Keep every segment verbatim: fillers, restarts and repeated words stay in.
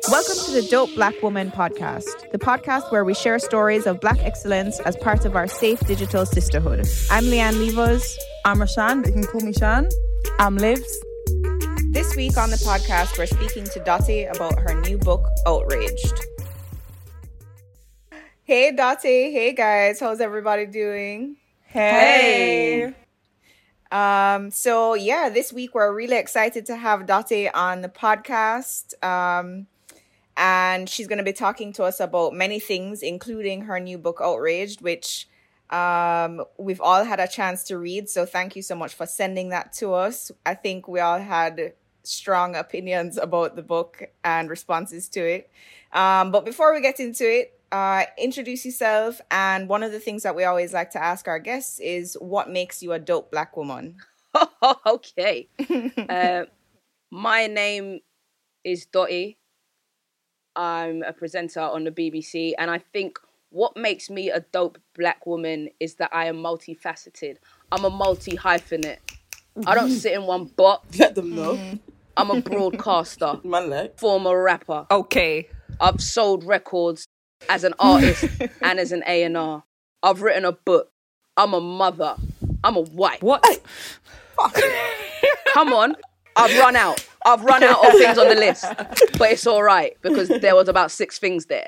Welcome to the Dope Black Woman podcast, the podcast where we share stories of Black excellence as part of our safe digital sisterhood. I'm Leanne Levos. I'm Rashan. You can call me Shan. I'm Livs. This week on the podcast, we're speaking to Dottie about her new book, Outraged. Hey, Dottie. Hey, guys. How's everybody doing? Hey. Hey. Um, so, yeah, this week we're really excited to have Dottie on the podcast. Um, and she's going to be talking to us about many things, including her new book, Outraged, which um, we've all had a chance to read. So thank you so much for sending that to us. I think we all had strong opinions about the book and responses to it. Um, but before we get into it, uh, introduce yourself. And one of the things that we always like to ask our guests is, what makes you a dope Black woman? Okay. uh, my name is Dottie. I'm a presenter on the B B C. And I think what makes me a dope Black woman is that I am multifaceted. I'm a multi-hyphenate. I don't sit in one box. Let them know. Mm. I'm a broadcaster, Man, like. former rapper. Okay. I've sold records as an artist and as an A and R. I've written a book. I'm a mother. I'm a wife. What? Come on. I've run out. I've run out of things on the list. But it's all right because there was about six things there.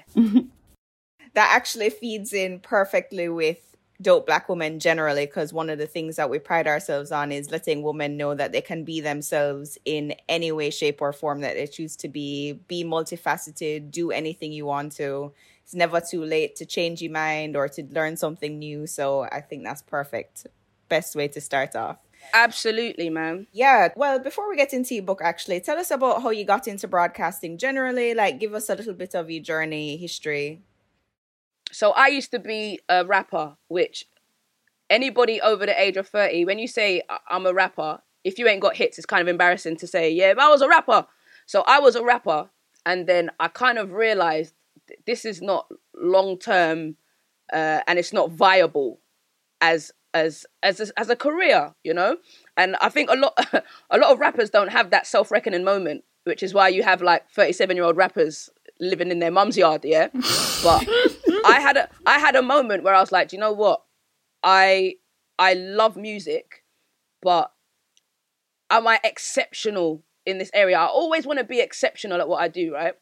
That actually feeds in perfectly with dope Black women generally, because one of the things that we pride ourselves on is letting women know that they can be themselves in any way, shape, or form that they choose to be. Be multifaceted, do anything you want to. It's never too late to change your mind or to learn something new. So I think that's perfect. Best way to start off. Absolutely, man. Yeah. Well, before we get into your book, actually, tell us about how you got into broadcasting generally. Like, give us a little bit of your journey, history. So I used to be a rapper, which anybody over the age of thirty, when you say I'm a rapper, if you ain't got hits, it's kind of embarrassing to say, yeah, I was a rapper. So I was a rapper. And then I kind of realized this is not long-term uh, and it's not viable as as as a, as a career, you know? And I think a lot a lot of rappers don't have that self-reckoning moment, which is why you have like thirty-seven-year-old rappers living in their mum's yard, yeah? But I had a I had a moment where I was like, do you know what? I I love music, but am I exceptional in this area? I always want to be exceptional at what I do, right?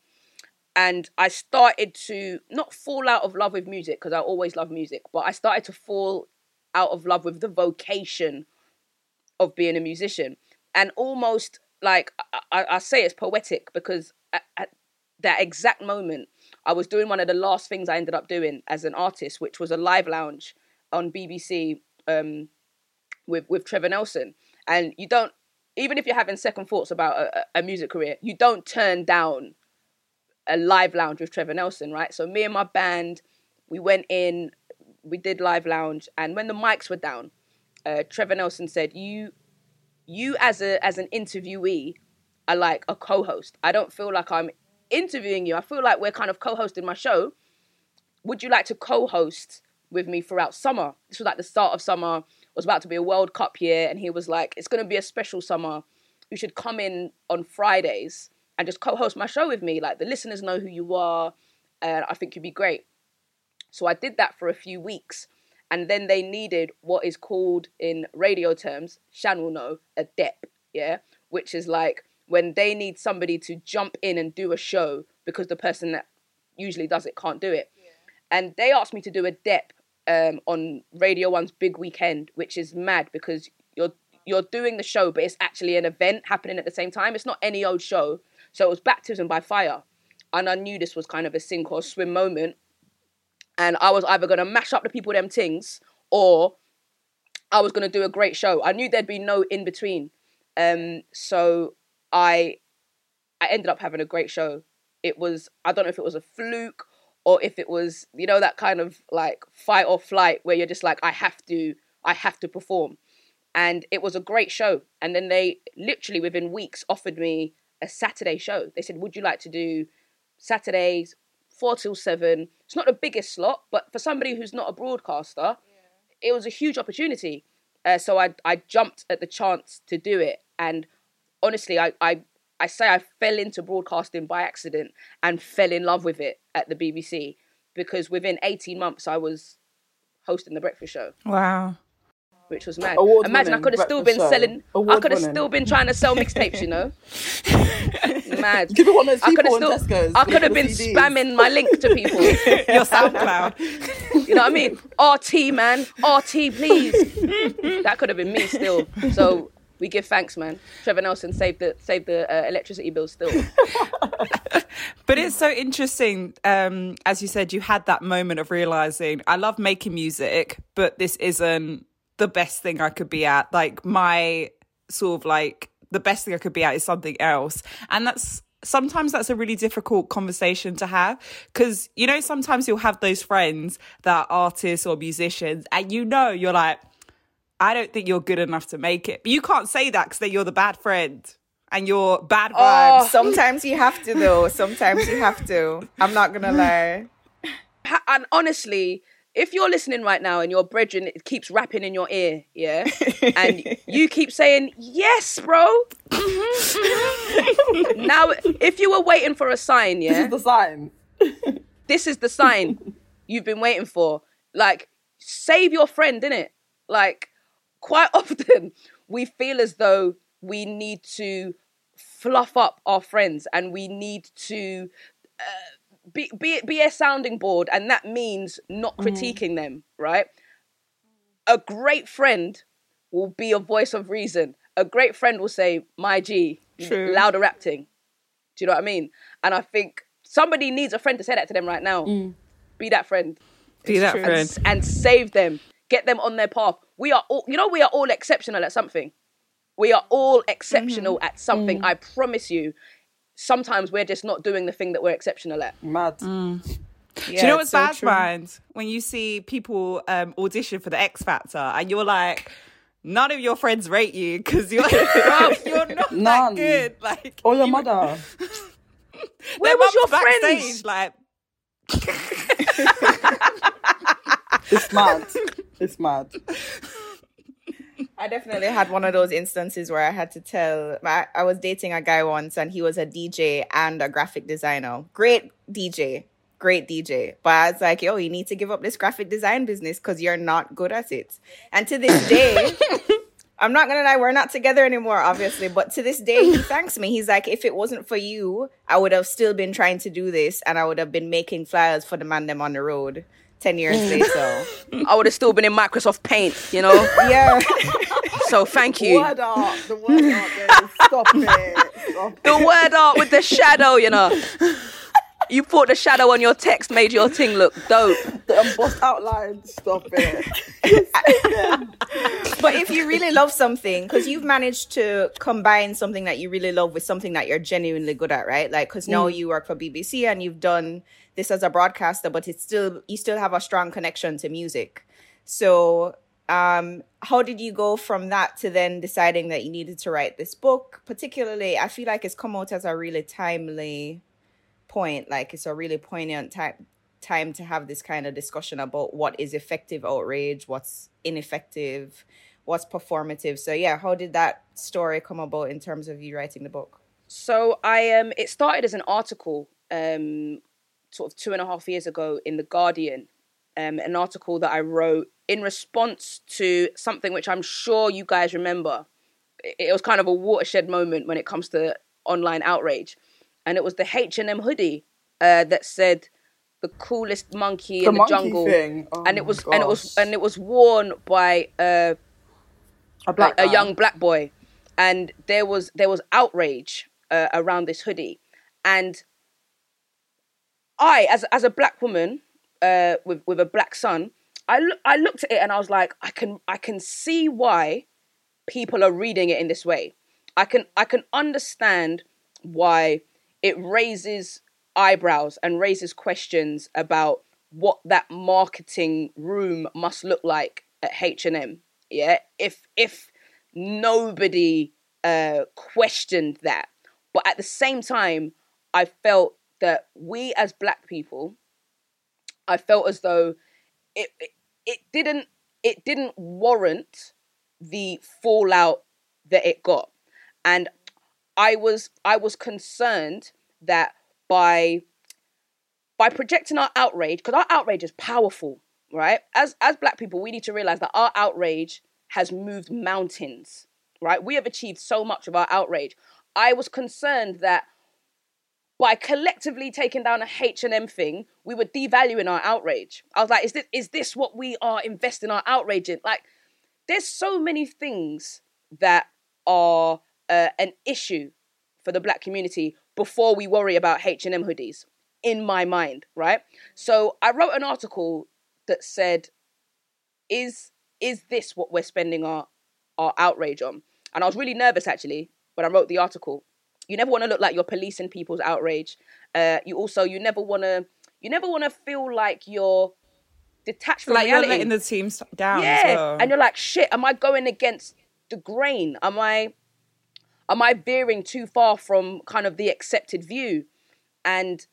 And I started to not fall out of love with music, because I always love music, but I started to fall out of love with the vocation of being a musician. And almost like, I, I say it's poetic, because at, at that exact moment, I was doing one of the last things I ended up doing as an artist, which was a live lounge on B B C um, with, with Trevor Nelson. And you don't, even if you're having second thoughts about a, a music career, you don't turn down a live lounge with Trevor Nelson, right? So me and my band, we went in, we did live lounge, and when the mics were down, uh, Trevor Nelson said, you you as a as an interviewee are like a co-host. I don't feel like I'm interviewing you. I feel like we're kind of co-hosting my show. Would you like to co-host with me throughout summer? This was like the start of summer. It was about to be a World Cup year, and he was like, it's going to be a special summer. You should come in on Fridays and just co-host my show with me. Like, the listeners know who you are, and I think you'd be great. So I did that for a few weeks, and then they needed what is called, in radio terms, Shan will know, a dep, yeah? Which is like when they need somebody to jump in and do a show because the person that usually does it can't do it. Yeah. And they asked me to do a dep um, on Radio One's Big Weekend, which is mad because you're you're doing the show, but it's actually an event happening at the same time. It's not any old show. So it was baptism by fire. And I knew this was kind of a sink or swim moment. And I was either going to mash up the people them things, or I was going to do a great show. I knew there'd be no in between. Um, so I I ended up having a great show. It was, I don't know if it was a fluke or if it was, you know, that kind of like fight or flight where you're just like, I have to, I have to perform. And it was a great show. And then they literally within weeks offered me a Saturday show. They said, would you like to do Saturdays, four till seven? It's not the biggest slot, but for somebody who's not a broadcaster, yeah. It was a huge opportunity. Uh, so I I jumped at the chance to do it. And honestly, I, I I say I fell into broadcasting by accident and fell in love with it at the B B C, because within eighteen months I was hosting the breakfast show. Wow. Which was mad. Award Imagine I could have still been show. selling, Award I could have winning. still been trying to sell mixtapes, you know? Mad. You could be one of those I could people have in still, Tesco's. I could have with been the C Ds. spamming my link to people. Your SoundCloud. You know what I mean? R T, man. R T, please. That could have been me still. So we give thanks, man. Trevor Nelson saved the saved the uh, electricity bill still. But it's so interesting. Um, as you said, you had that moment of realizing, I love making music, but this isn't the best thing I could be at. Like, my sort of like, the best thing I could be at is something else. And that's, sometimes that's a really difficult conversation to have, because, you know, sometimes you'll have those friends that are artists or musicians, and you know, you're like, I don't think you're good enough to make it. But you can't say that because then you're the bad friend and you're bad vibes. Oh, sometimes you have to, though. Sometimes you have to. I'm not going to lie. And honestly, if you're listening right now and your brethren keeps rapping in your ear, yeah, and you keep saying, yes, bro. Mm-hmm. Now, if you were waiting for a sign, yeah. This is the sign. This is the sign you've been waiting for. Like, save your friend, innit? Like, quite often we feel as though we need to fluff up our friends and we need to uh, be, be, be a sounding board, and that means not critiquing mm. them, right? A great friend will be a voice of reason. A great friend will say, my G, True. louder rapping. Do you know what I mean? And I think somebody needs a friend to say that to them right now. Mm. Be that friend. Be that and, friend. and save them. Get them on their path. We are all, you know, we are all exceptional at something. We are all exceptional mm-hmm. at something. Mm. I promise you. Sometimes we're just not doing the thing that we're exceptional at. Mad. Mm. Yeah, Do you know what's so bad, true. mind? When you see people um, audition for the X Factor and you're like, none of your friends rate you because you're, you're not None. that good. Like, Or your you- mother. Where was your backstage, friends? like, It's mad. It's mad. I definitely had one of those instances where I had to tell, I, I was dating a guy once and he was a D J and a graphic designer. Great D J, great D J. But I was like, yo, you need to give up this graphic design business because you're not good at it. And to this day, I'm not going to lie, we're not together anymore, obviously. But to this day, he thanks me. He's like, if it wasn't for you, I would have still been trying to do this and I would have been making flyers for the man them on the road. Ten years later. I would have still been in Microsoft Paint, you know? Yeah. So thank you. Word art. The word art there. Stop it. Stop The word art with the shadow, you know? You thought the shadow on your text made your thing look dope. The embossed outline. Stop it. But if you really love something, because you've managed to combine something that you really love with something that you're genuinely good at, right? Like, because now Mm. you work for B B C and you've done this as a broadcaster, but it's still, you still have a strong connection to music. So um, how did you go from that to then deciding that you needed to write this book? Particularly, I feel like it's come out as a really timely point. Like, it's a really poignant time time to have this kind of discussion about what is effective outrage, what's ineffective, what's performative. So yeah, how did that story come about in terms of you writing the book? So I um, it started as an article um, sort of two and a half years ago in The Guardian, um, an article that I wrote in response to something which I'm sure you guys remember. It, it was kind of a watershed moment when it comes to online outrage. And it was the H and M hoodie uh, that said the coolest monkey The in the monkey jungle. thing. Oh and it my was and it was gosh. and it was worn by uh, A black a, a guy. young black boy. And there was there was outrage uh, around this hoodie. And I, as as a black woman uh, with with a black son, I lo- I looked at it and I was like, I can I can see why people are reading it in this way. I can I can understand why it raises eyebrows and raises questions about what that marketing room must look like at H and M. Yeah, if if nobody uh, questioned that, but at the same time, I felt that we as black people, I felt as though it, it it didn't it didn't warrant the fallout that it got. And I was I was concerned that by by projecting our outrage, because our outrage is powerful, right? As as Black people, we need to realize that our outrage has moved mountains, right? We have achieved so much of our outrage. I was concerned that by collectively taking down a H and M thing, we were devaluing our outrage. I was like, is this is this what we are investing our outrage in? Like, there's so many things that are uh, an issue for the Black community before we worry about H and M hoodies, in my mind, right? So I wrote an article that said, is is this what we're spending our, our outrage on? And I was really nervous, actually, when I wrote the article. You never want to look like you're policing people's outrage. Uh, you also, you never want to, you never want to feel like you're detached from like reality. You're letting the team down. Yeah, as well. And you're like, shit, am I going against the grain? Am I, am I veering too far from kind of the accepted view? And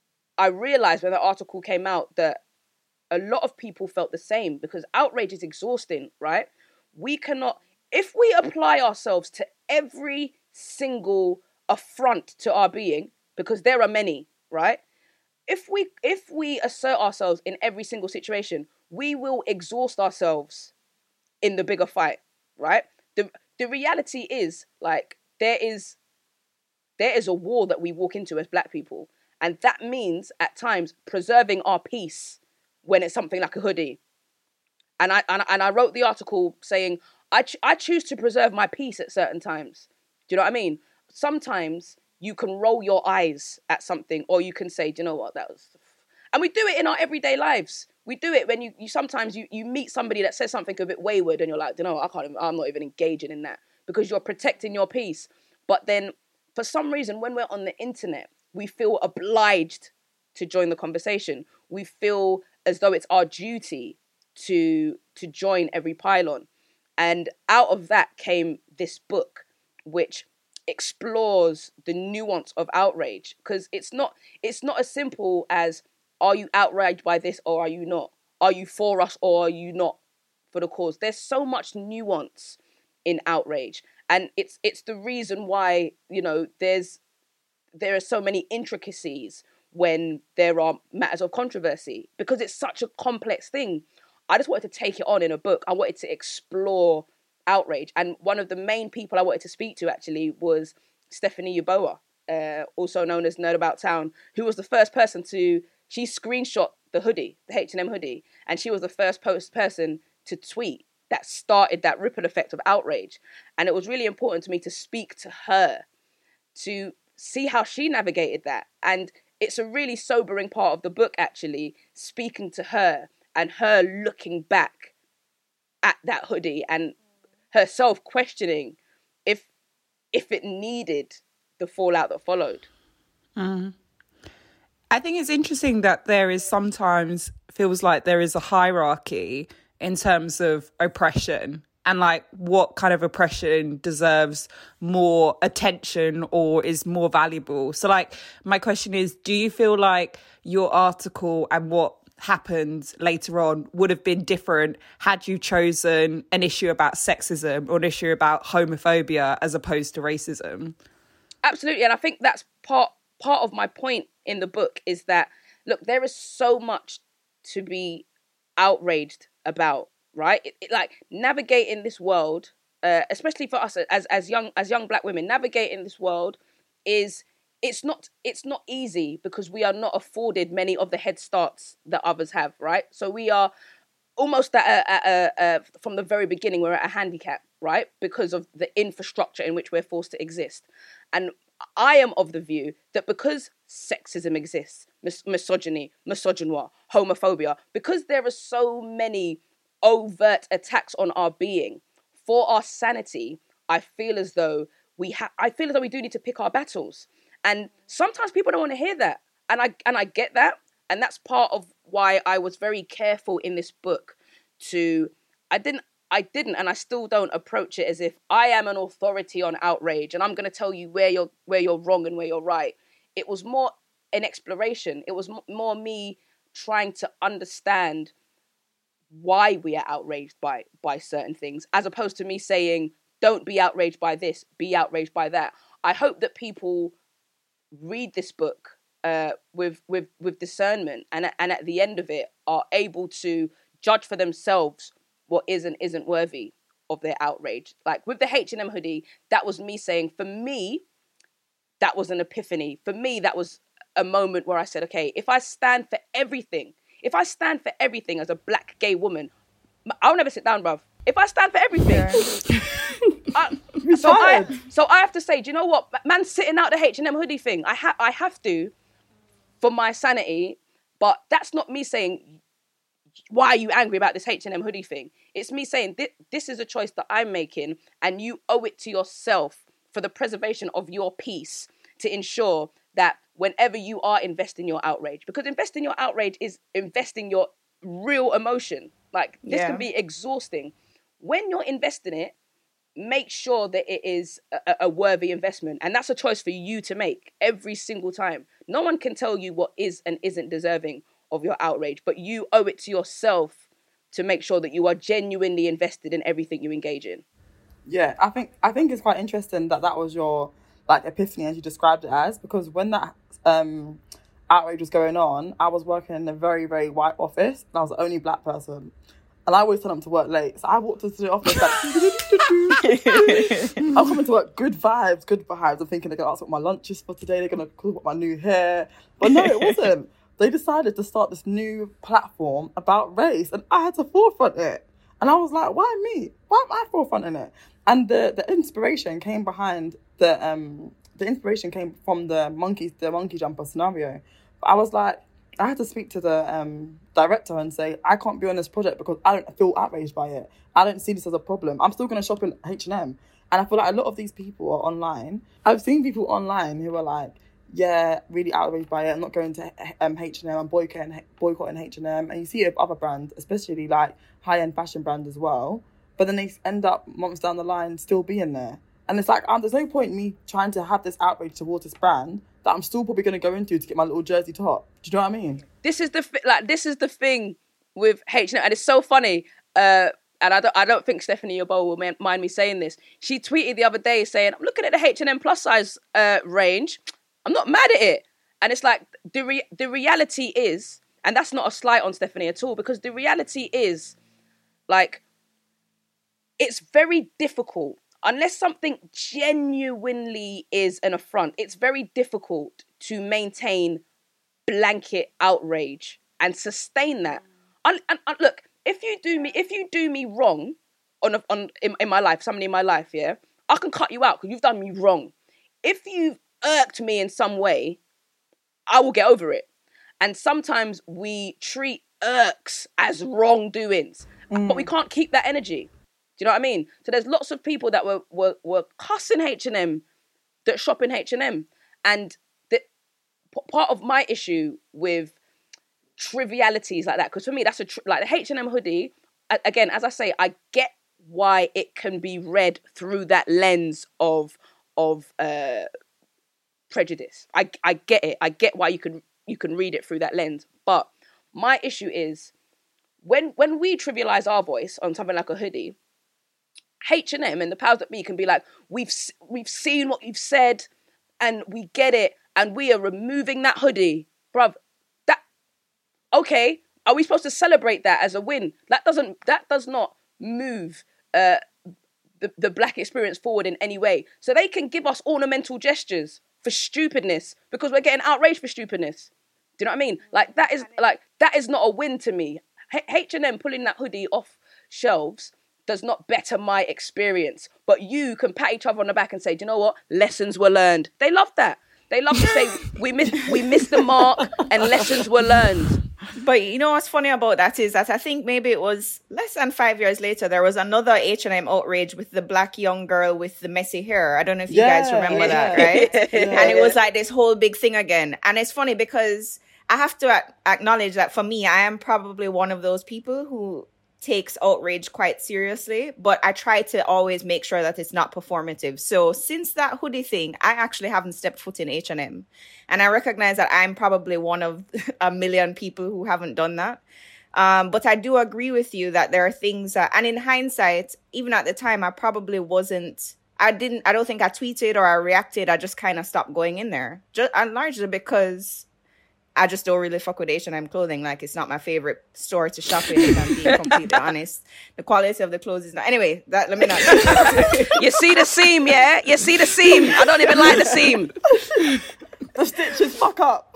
I realized when the article came out that a lot of people felt the same, because outrage is exhausting, right? We cannot, if we apply ourselves to every single affront to our being, because there are many, right? If we if we assert ourselves in every single situation, we will exhaust ourselves in the bigger fight, right? The the reality is, like, there is there is a war that we walk into as Black people, and that means at times preserving our peace when it's something like a hoodie. And I and, and I wrote the article saying I ch- I choose to preserve my peace at certain times. Do you know what I mean? Sometimes you can roll your eyes at something, or you can say, do you know what, that was... And we do it in our everyday lives. We do it when you, you sometimes you, you meet somebody that says something a bit wayward, and you're like, do you know what, I can't even, I'm not even engaging in that, because you're protecting your peace. But then for some reason, when we're on the internet, we feel obliged to join the conversation. We feel as though it's our duty to to join every pylon. And out of that came this book, which explores the nuance of outrage, because it's not it's not as simple as, are you outraged by this or are you not? Are you for us or are you not for the cause? There's so much nuance in outrage, and it's it's the reason why, you know, there's there are so many intricacies when there are matters of controversy, because it's such a complex thing. I just wanted to take it on in a book. I wanted to explore outrage. And one of the main people I wanted to speak to actually was Stephanie Yeboah, uh, also known as Nerd About Town, who was the first person to, she screenshot the hoodie, the H and M hoodie, and she was the first post person to tweet that started that ripple effect of outrage. And it was really important to me to speak to her, to see how she navigated that. And it's a really sobering part of the book, actually, speaking to her and her looking back at that hoodie and herself questioning if if it needed the fallout that followed. Mm. I think it's interesting that there is sometimes feels like there is a hierarchy in terms of oppression, and like what kind of oppression deserves more attention or is more valuable. So like my question is, do you feel like your article and what happened later on would have been different had you chosen an issue about sexism or an issue about homophobia as opposed to racism? Absolutely. And I think that's part part of my point in the book, is that, look, there is so much to be outraged about, right? It, it, like navigating this world, uh, especially for us as as young as young Black women, navigating this world is It's not it's not easy, because we are not afforded many of the head starts that others have, right? So we are almost at a, at a, a, from the very beginning, we're at a handicap, right? Because of the infrastructure in which we're forced to exist. And I am of the view that because sexism exists, mis- misogyny, misogynoir, homophobia, because there are so many overt attacks on our being, for our sanity, I feel as though we have. I feel as though we do need to pick our battles. And sometimes people don't want to hear that. And I and I get that. And that's part of why I was very careful in this book to, I didn't, I didn't, and I still don't approach it as if I am an authority on outrage and I'm going to tell you where you're, where you're wrong and where you're right. It was more an exploration. It was m- more me trying to understand why we are outraged by, by certain things, as opposed to me saying, don't be outraged by this, be outraged by that. I hope that people read this book uh, with with with discernment, and and at the end of it are able to judge for themselves what is and isn't worthy of their outrage. Like with the H and M hoodie, that was me saying, for me, that was an epiphany. For me, that was a moment where I said, okay, if I stand for everything, if I stand for everything as a black gay woman, I'll never sit down, bruv. If I stand for everything, Yeah. I, so I so I have to say, do you know what? Man's sitting out the H and M hoodie thing. I have I have to for my sanity, but that's not me saying, why are you angry about this H and M hoodie thing? It's me saying, this, this is a choice that I'm making, and you owe it to yourself for the preservation of your peace to ensure that whenever you are investing your outrage, because investing your outrage is investing your real emotion. Like, this Yeah. can be exhausting. When you're investing it, make sure that it is a, a worthy investment. And that's a choice for you to make every single time. No one can tell you what is and isn't deserving of your outrage, but you owe it to yourself to make sure that you are genuinely invested in everything you engage in. Yeah, I think I think it's quite interesting that that was your like epiphany, as you described it as, because when that um, outrage was going on, I was working in a very, very white office, and I was the only black person. And I always turn up to work late. So I walked into the office like, I'm coming to work, good vibes, good vibes. I'm thinking they're going to ask what my lunch is for today. They're going to call what my new hair. But no, it wasn't. They decided to start this new platform about race, and I had to forefront it. And I was like, why me? Why am I forefronting it? And the, the inspiration came behind the um the inspiration came from the monkey the monkey jumper scenario. But I was like, I had to speak to the um director and say, I can't be on this project because I don't feel outraged by it. I don't see this as a problem. I'm still going to shop in H and M. And I feel like a lot of these people are online. I've seen people online who are like, yeah, really outraged by it. I'm not going to um, H and M. I'm boycotting, boycotting H and M. And you see it with other brands, especially like high-end fashion brands as well. But then they end up months down the line still being there. And it's like, um, there's no point in me trying to have this outrage towards this brand that I'm still probably going to go into to get my little jersey top. Do you know what I mean? This is the like this is the thing with H and M, and it's so funny. Uh, and I don't I don't think Stephanie Yabo will man- mind me saying this. She tweeted the other day saying, "I'm looking at the H and M plus size uh, range. I'm not mad at it." And it's like the re- the reality is, and that's not a slight on Stephanie at all, because the reality is, like, it's very difficult. Unless something genuinely is an affront, it's very difficult to maintain blanket outrage and sustain that. And, and, and look, if you do me, if you do me wrong on a, on in, in my life, somebody in my life, yeah, I can cut you out because you've done me wrong. If you've irked me in some way, I will get over it. And sometimes we treat irks as wrongdoings, mm. but we can't keep that energy. Do you know what I mean? So there's lots of people that were were, were cussing H and M that shop in H and M. And the, p- part of my issue with trivialities like that, because for me, that's a, tr- like the H and M hoodie, a- again, as I say, I get why it can be read through that lens of, of uh, prejudice. I, I get it. I get why you can, you can read it through that lens. But my issue is when, when we trivialize our voice on something like a hoodie, H and M and the powers that be can be like, we've we've seen what you've said and we get it and we are removing that hoodie. Bruv, that, okay, are we supposed to celebrate that as a win? That doesn't, that does not move uh, the, the black experience forward in any way. So they can give us ornamental gestures for stupidness because we're getting outraged for stupidness. Do you know what I mean? Like, that is, like, that is not a win to me. H and M pulling that hoodie off shelves does not better my experience. But you can pat each other on the back and say, do you know what? Lessons were learned. They love that. They love to say, we missed, we missed the mark and lessons were learned. But you know what's funny about that is that I think maybe it was less than five years later, there was another H and M outrage with the black young girl with the messy hair. I don't know if you Yeah, guys remember yeah. that, right? Yeah. And it was like this whole big thing again. And it's funny because I have to a- acknowledge that for me, I am probably one of those people who takes outrage quite seriously, but I try to always make sure that it's not performative. So since that hoodie thing, I actually haven't stepped foot in H and M. And I recognize that I'm probably one of a million people who haven't done that. Um, but I do agree with you that there are things that, and in hindsight, even at the time, I probably wasn't I didn't, I don't think I tweeted or I reacted. I just kind of stopped going in there. Just, and largely because I just don't really fuck with H and M clothing. Like, it's not my favorite store to shop in, if I'm being completely honest. The quality of the clothes is not... Anyway, that let me not... You see the seam, yeah? You see the seam. I don't even like the seam. The stitches fuck up.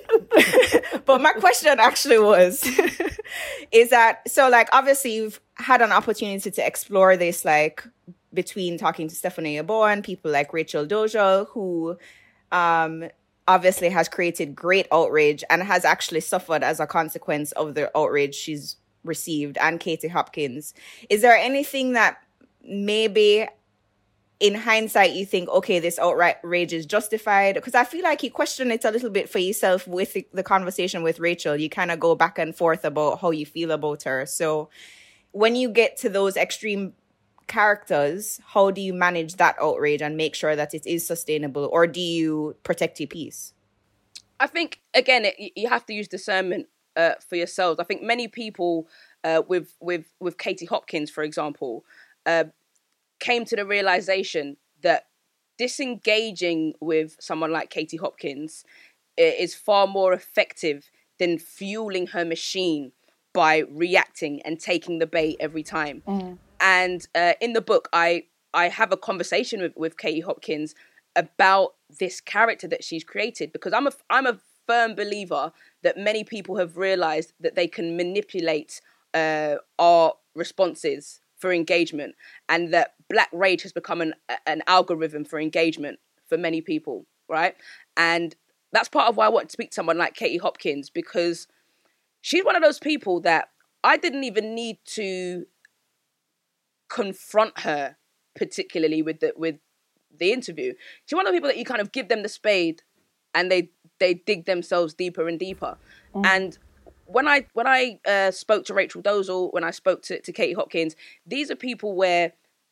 But my question actually was, is that... So, like, obviously, you've had an opportunity to explore this, like, between talking to Stephanie Yeboah and people like Rachel Dolezal, who... um. obviously has created great outrage and has actually suffered as a consequence of the outrage she's received, and Katie Hopkins. Is there anything that maybe in hindsight you think, okay, this outrage is justified? Because I feel like you question it a little bit for yourself with the, the conversation with Rachel. You kind of go back and forth about how you feel about her. So when you get to those extreme characters, how do you manage that outrage and make sure that it is sustainable, or do you protect your peace? I think, again, it, you have to use discernment uh, for yourselves. I think many people uh, with with with Katie Hopkins, for example, uh, came to the realization that disengaging with someone like Katie Hopkins is far more effective than fueling her machine by reacting and taking the bait every time. Mm. And uh, in the book, I I have a conversation with, with Katie Hopkins about this character that she's created, because I'm a I'm a firm believer that many people have realized that they can manipulate uh, our responses for engagement, and that Black Rage has become an an algorithm for engagement for many people, right? And that's part of why I want to speak to someone like Katie Hopkins, because she's one of those people that I didn't even need to confront her particularly with the with the interview. She's one of the people that you kind of give them the spade and they they dig themselves deeper and deeper. Mm. And when I when I uh, spoke to Rachel Dolezal, when I spoke to, to Katie Hopkins, these are people where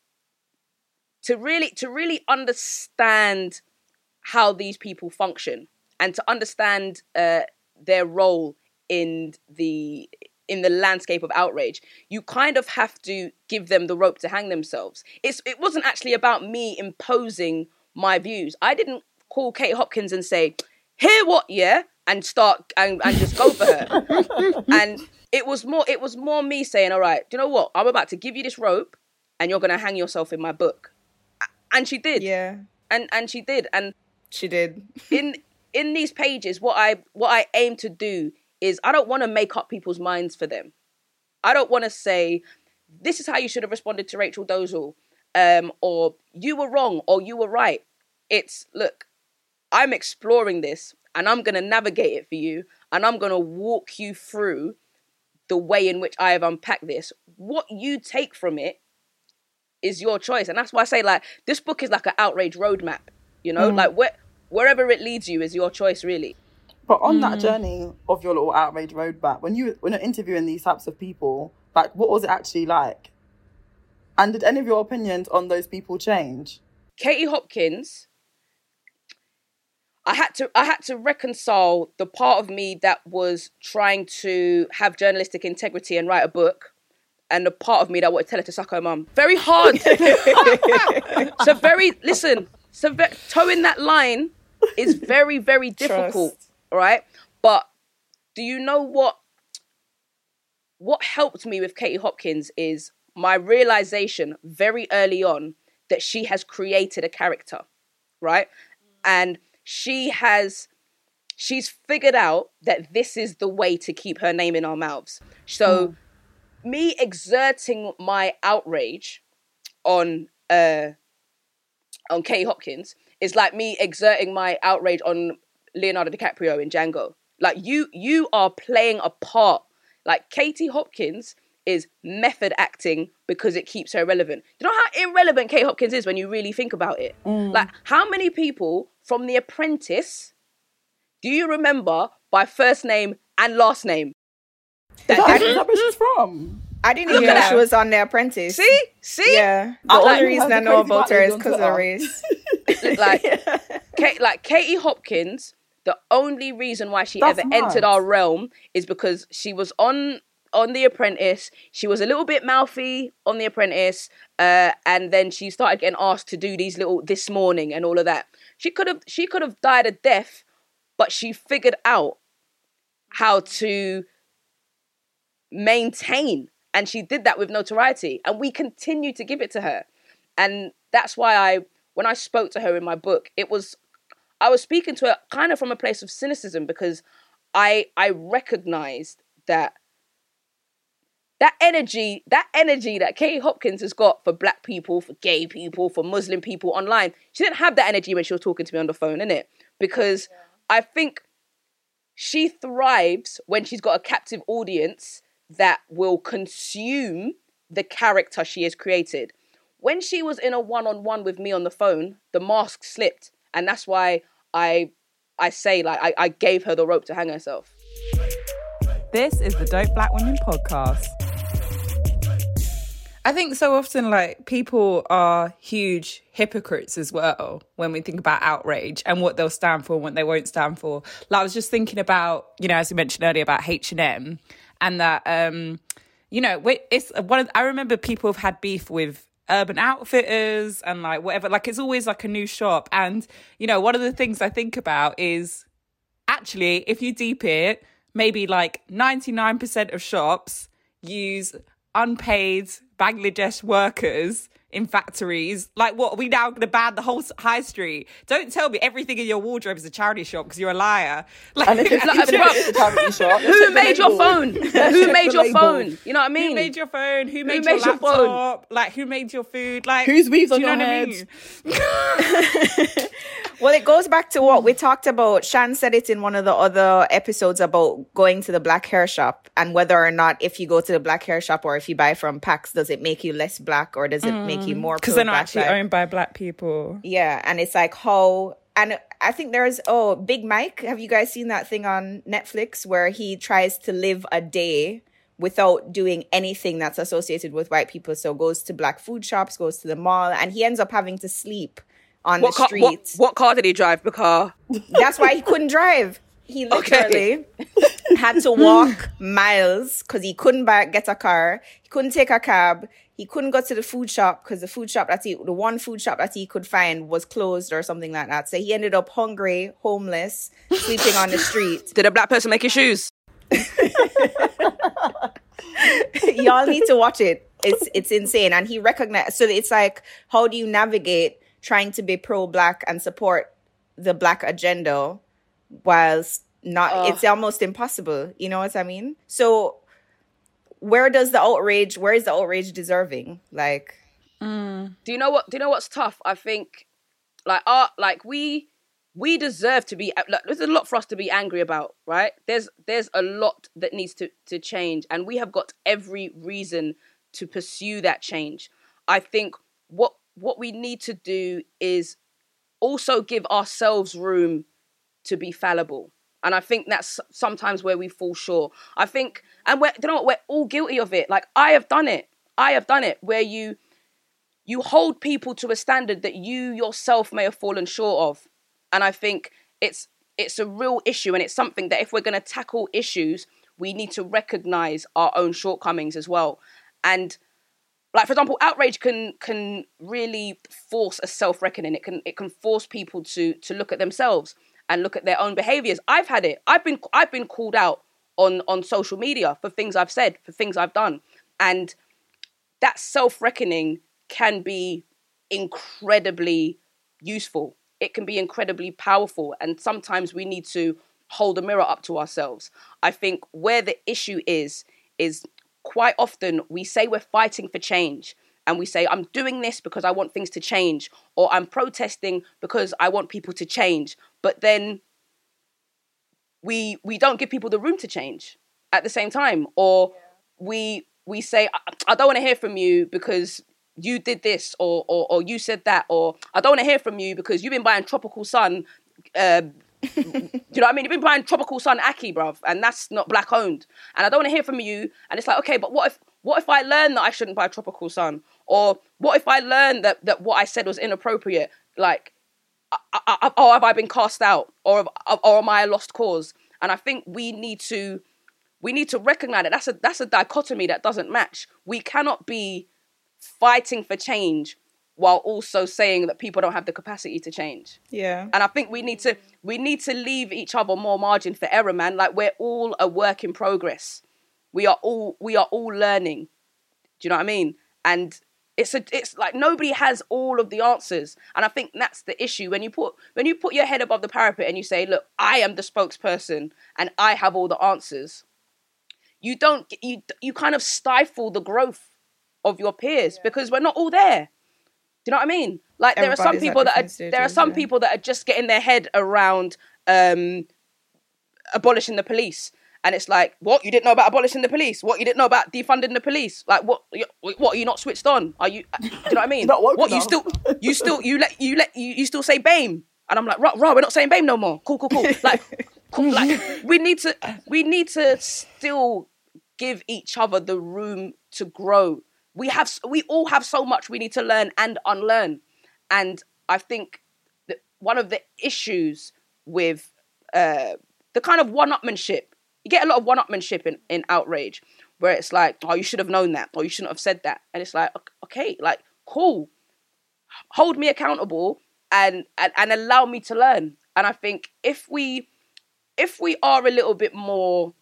to really to really understand how these people function and to understand uh, their role in the in the landscape of outrage, you kind of have to give them the rope to hang themselves. It's it wasn't actually about me imposing my views. I didn't call Katie Hopkins and say, "Hear what, yeah," and start and, and just go for her. And it was more it was more me saying, "All right, do you know what? I'm about to give you this rope, and you're gonna hang yourself in my book." And she did. Yeah. And and she did. And she did. in in these pages, what I what I aim to do is I don't want to make up people's minds for them. I don't want to say, this is how you should have responded to Rachel Dolezal, um, or you were wrong, or you were right. It's, look, I'm exploring this, and I'm going to navigate it for you, and I'm going to walk you through the way in which I have unpacked this. What you take from it is your choice. And that's why I say, like, this book is like an outrage roadmap, you know? Mm. Like, where, wherever it leads you is your choice, really. But on mm. that journey of your little outrage roadmap, when you when you're interviewing these types of people, like, what was it actually like? And did any of your opinions on those people change? Katie Hopkins, I had to I had to reconcile the part of me that was trying to have journalistic integrity and write a book, and the part of me that wanted to tell her to suck her mum. Very hard. So very listen. So ve- towing that line is very very difficult. Trust. Right? But do you know what what helped me with Katie Hopkins is my realization very early on that she has created a character, right? And she has she's figured out that this is the way to keep her name in our mouths. So mm. me exerting my outrage on uh on Katie Hopkins is like me exerting my outrage on Leonardo DiCaprio in Django. Like, you you are playing a part. Like, Katie Hopkins is method acting because it keeps her relevant. Do you know how irrelevant Katie Hopkins is when you really think about it? Mm. Like, how many people from The Apprentice do you remember by first name and last name? That, that, is that where she's from? I didn't even yeah. know she was on The Apprentice. See? See? Yeah. The only like, reason I know about her is because of the race. Like, yeah. Kate, like, Katie Hopkins, the only reason why she That's ever mad. entered our realm is because she was on on The Apprentice. She was a little bit mouthy on The Apprentice, uh, and then she started getting asked to do these little This Morning and all of that. She could have she could have died a death, but she figured out how to maintain, and she did that with notoriety, and we continue to give it to her. And that's why I, when I spoke to her in my book, it was, I was speaking to her kind of from a place of cynicism, because I I recognized that that energy, that energy that Katie Hopkins has got for black people, for gay people, for Muslim people online, she didn't have that energy when she was talking to me on the phone, innit? Because yeah. I think she thrives when she's got a captive audience that will consume the character she has created. When she was in a one-on-one with me on the phone, the mask slipped. And that's why I I say, like, I, I gave her the rope to hang herself. This is the Dope Black Women podcast. I think so often, like, people are huge hypocrites as well when we think about outrage and what they'll stand for and what they won't stand for. Like, I was just thinking about, you know, as you mentioned earlier, about H and M, and that, um, you know, it's one of, I remember people have had beef with Urban Outfitters and like whatever, like it's always like a new shop. And, you know, one of the things I think about is actually, if you deep it, maybe like ninety-nine percent of shops use unpaid Bangladesh workers in factories. Like, what, are we now going to ban the whole high street? Don't tell me everything in your wardrobe is a charity shop, because you're a liar. Like, and if it's, like, it's a charity shop, who made your phone? Who made your phone? You know what I mean? Who made your phone? Who made, who your made your laptop? phone? Like, who made your food? Like, whose weaves on you know your what head? I mean? Well, it goes back to what we talked about. Shan said it in one of the other episodes about going to the black hair shop and whether or not if you go to the black hair shop or if you buy from Pax, does it make you less black or does it mm. make you more? Because they're not actually life? owned by black people. Yeah, and it's like how... And I think there's, oh, Big Mike. Have you guys seen that thing on Netflix where he tries to live a day without doing anything that's associated with white people? So goes to black food shops, goes to the mall, and he ends up having to sleep on what the car, street. What, what car did he drive? The car. That's why he couldn't drive. He literally okay. had to walk miles because he couldn't buy, get a car. He couldn't take a cab. He couldn't go to the food shop because the food shop that he, the one food shop that he could find was closed or something like that. So he ended up hungry, homeless, sleeping on the street. Did a black person make his shoes? Y'all need to watch it. It's it's insane. And he recognized, so it's like, how do you navigate trying to be pro-black and support the black agenda whilst not, oh. It's almost impossible. You know what I mean? So where does the outrage, where is the outrage deserving? Like, mm. do you know what, do you know what's tough? I think like, our, like we, we deserve to be, like, there's a lot for us to be angry about, right? There's, there's a lot that needs to, to change, and we have got every reason to pursue that change. I think what, what we need to do is also give ourselves room to be fallible. And I think that's sometimes where we fall short. I think, and we're, you know what, we're all guilty of it. Like, I have done it. I have done it where you, you hold people to a standard that you yourself may have fallen short of. And I think it's, it's a real issue. And it's something that if we're going to tackle issues, we need to recognize our own shortcomings as well. And like, for example, outrage can can really force a self-reckoning. It can it can force people to to look at themselves and look at their own behaviors. I've had it. I've been I've been called out on on social media for things I've said, for things I've done. And that self-reckoning can be incredibly useful. It can be incredibly powerful. And sometimes we need to hold a mirror up to ourselves. I think where the issue is, is quite often we say we're fighting for change and we say, I'm doing this because I want things to change, or I'm protesting because I want people to change. But then we we don't give people the room to change at the same time. Or we we say, I, I don't want to hear from you because you did this, or, or or you said that, or I don't want to hear from you because you've been buying Tropical Sun. Uh, do you know what I mean? You've been buying Tropical Sun Aki, bruv, and that's not black owned. And I don't want to hear from you. And it's like, okay, but what if what if I learn that I shouldn't buy Tropical Sun? Or what if I learn that, that what I said was inappropriate? Like, I, I, I, or have I been cast out? Or, or am I a lost cause? And I think we need to we need to recognize that that's a that's a dichotomy that doesn't match. We cannot be fighting for change while also saying that people don't have the capacity to change. Yeah. And I think we need to we need to leave each other more margin for error, man. Like, we're all a work in progress. We are all we are all learning. Do you know what I mean? And it's a it's like nobody has all of the answers. And I think that's the issue. When you put when you put your head above the parapet and you say, look, I am the spokesperson and I have all the answers, you don't you you kind of stifle the growth of your peers, yeah. because we're not all there. Do you know what I mean? Like, there Everybody's are some people that are, stages, there are some yeah. people that are just getting their head around um, abolishing the police, and it's like, what, you didn't know about abolishing the police? What, you didn't know about defunding the police? Like, what? What, are you not switched on? Are you? Do you know what I mean? What you still you still you let you let you, you still say BAME, and I'm like, rah, rah, we're not saying BAME no more. Cool, cool, cool. Like, cool, like we need to we need to still give each other the room to grow. We have, we all have so much we need to learn and unlearn. And I think that one of the issues with uh, the kind of one-upmanship, you get a lot of one-upmanship in, in outrage, where it's like, oh, you should have known that, or you shouldn't have said that. And it's like, okay, like, cool. Hold me accountable and, and, and allow me to learn. And I think if we, if we are a little bit more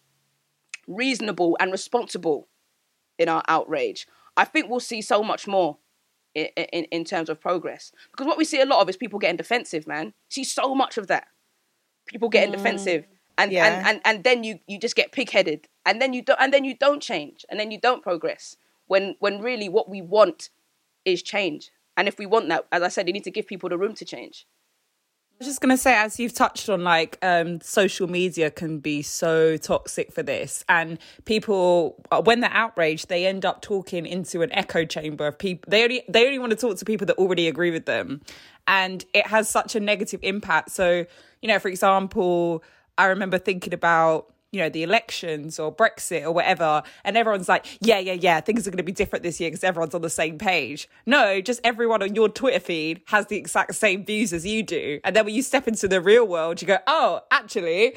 reasonable and responsible in our outrage, I think we'll see so much more in, in, in terms of progress. Because what we see a lot of is people getting defensive, man. See so much of that. People getting mm. defensive. And, yeah. and, and, and then you, you just get pig-headed. And then you don't and then you don't change. And then you don't progress. When when really what we want is change. And if we want that, as I said, you need to give people the room to change. I was just going to say, as you've touched on, like, um, social media can be so toxic for this. And people, when they're outraged, they end up talking into an echo chamber of people. They only, they only want to talk to people that already agree with them. And it has such a negative impact. So, you know, for example, I remember thinking about, you know, the elections or Brexit or whatever, and everyone's like, yeah, yeah, yeah, things are going to be different this year because everyone's on the same page. No, just everyone on your Twitter feed has the exact same views as you do. And then when you step into the real world, you go, oh, actually,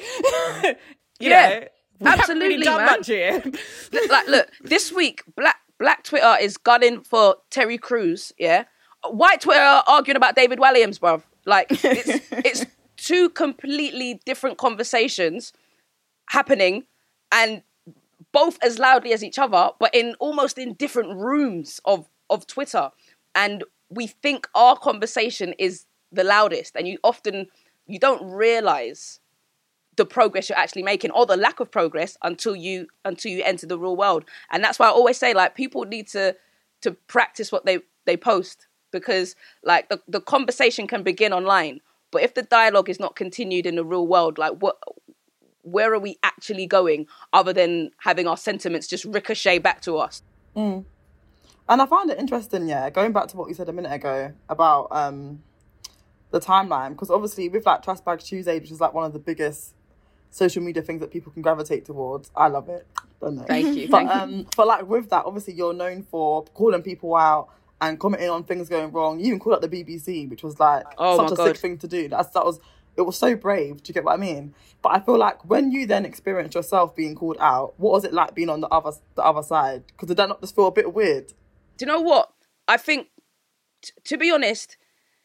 you yeah, know, absolutely, really done man. Much here. Like, look, this week, Black Black Twitter is gunning for Terry Crews, yeah? White Twitter are arguing about David Walliams, bruv. Like, it's, it's two completely different conversations happening, and both as loudly as each other, but in almost in different rooms of of Twitter. And we think our conversation is the loudest, and you often you don't realize the progress you're actually making, or the lack of progress, until you until you enter the real world. And that's why I always say, like, people need to to practice what they they post, because like the, the conversation can begin online, but if the dialogue is not continued in the real world, like what where are we actually going, other than having our sentiments just ricochet back to us? Mm. And I find it interesting, yeah, going back to what you said a minute ago about um, the timeline, because obviously with like Trash Bag Tuesday, which is like one of the biggest social media things that people can gravitate towards, I love it. Don't know. Thank you. But, Thank um, you. but like with that, obviously you're known for calling people out and commenting on things going wrong. You even called out the B B C, which was like oh such a God. sick thing to do. That's that was it was so brave. Do you get what I mean? But I feel like when you then experience yourself being called out, what was it like being on the other the other side? Because did that not just feel a bit weird? Do you know what? I think, t- to be honest,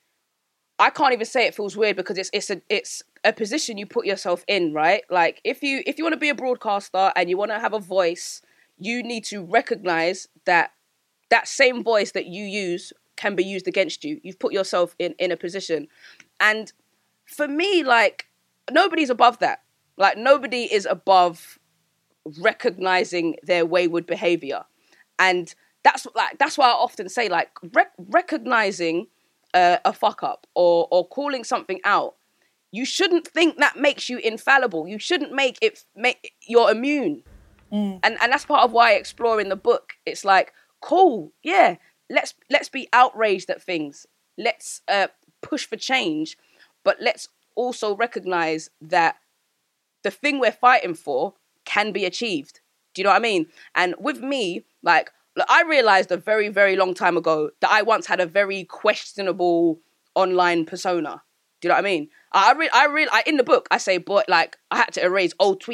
I can't even say it feels weird, because it's it's a it's a position you put yourself in, right? Like, if you if you want to be a broadcaster and you want to have a voice, you need to recognize that that same voice that you use can be used against you. You've put yourself in, in a position. And for me, like, nobody's above that. Like, nobody is above recognizing their wayward behavior. And that's like that's why I often say, like, rec- recognizing uh, a fuck up or or calling something out, you shouldn't think that makes you infallible. You shouldn't make it make you're immune. Mm. And and that's part of why I explore in the book. It's like, cool, yeah, let's let's be outraged at things. Let's uh, push for change, but let's also recognize that the thing we're fighting for can be achieved. Do you know what I mean? And with me, like, I realized a very, very long time ago that I once had a very questionable online persona. Do you know what I mean? I re- I re- I, in the book, I say, boy, like, I had to erase old tweets